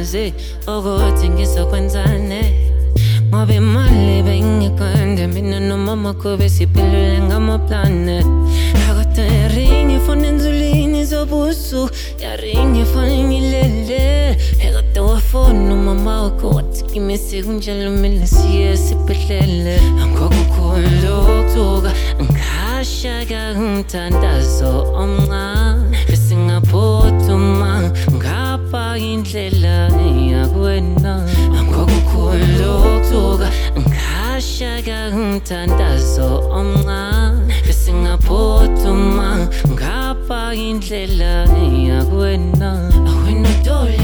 ngingazi ukuthi ngizokwenzane ngoba imali bengikwende mina nomama kube siphilile ngamaplane akade yaringi fona enzulini zobusu yaringi fona ngilele ekade wafona umama wakho wathi kimisi kunjalo mina siye sibhedlele angokukhulu ukutuka ngashaka umthandazo omncane bese ngaphuthuma ngapha indlela yakwena angokukhulu ukutuka ngashaka umthandazo omncane bese ngaphuthuma ngapha indlela yakwena awena doli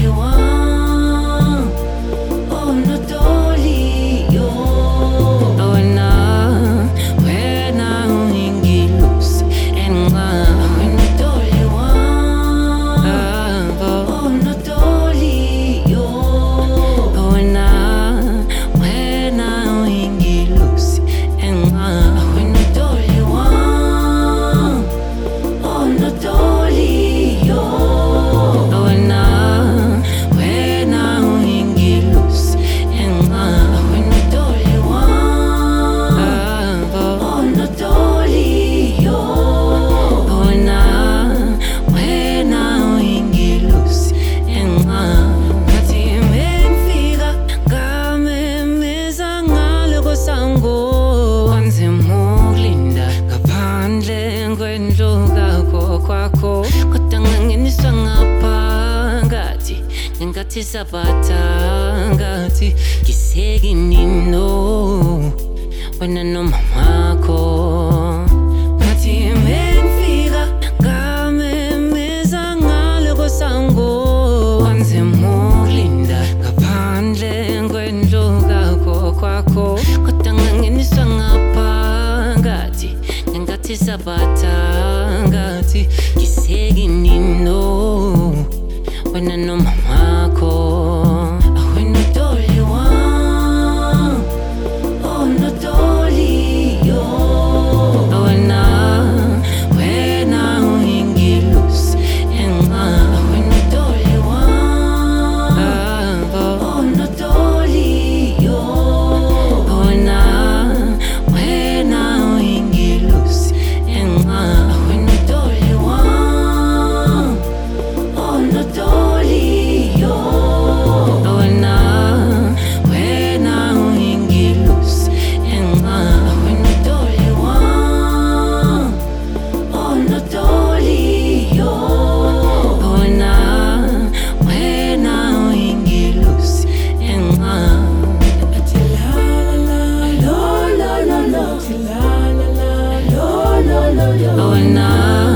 wami oh no doli yo awena wena ungingilusi enqa awena doli wami oh no doli yo awena wena ungingilusi enqa awena doli wami oh no doli yo awena wena ungingilusi enqa awena doli wami oh no doli yo awena wena ungingilusi enqa ngathi mengifika ngamemeza ngale kosango wanzima ukulinda ngaphandle kwendlu kwakho kodwa ngangeniswa ngaphakathi ngenkathi sabhatha ngathi ngisekinino wena nomamakho ngathi mengifika ngamemeza ngale kosango wanzima ukulinda ngaphandle kwendlu kwakho kodwa ngangeniswa ngaphakathi ngenkathi sabhatha ngathi ngisekinino wena nomamakho awena doli wami oh no doli yo awena wena ungingilusi enqa awena doli wami oh no doli yo awena wena ungingilusi enqa awena doli wami oh no doli yo awena wena ungingilusi enqa awena doli wami oh no doli yo awena wena ungingilusi enqa athi la la la lo lo lo lo athi la la la lo lo lo lo awena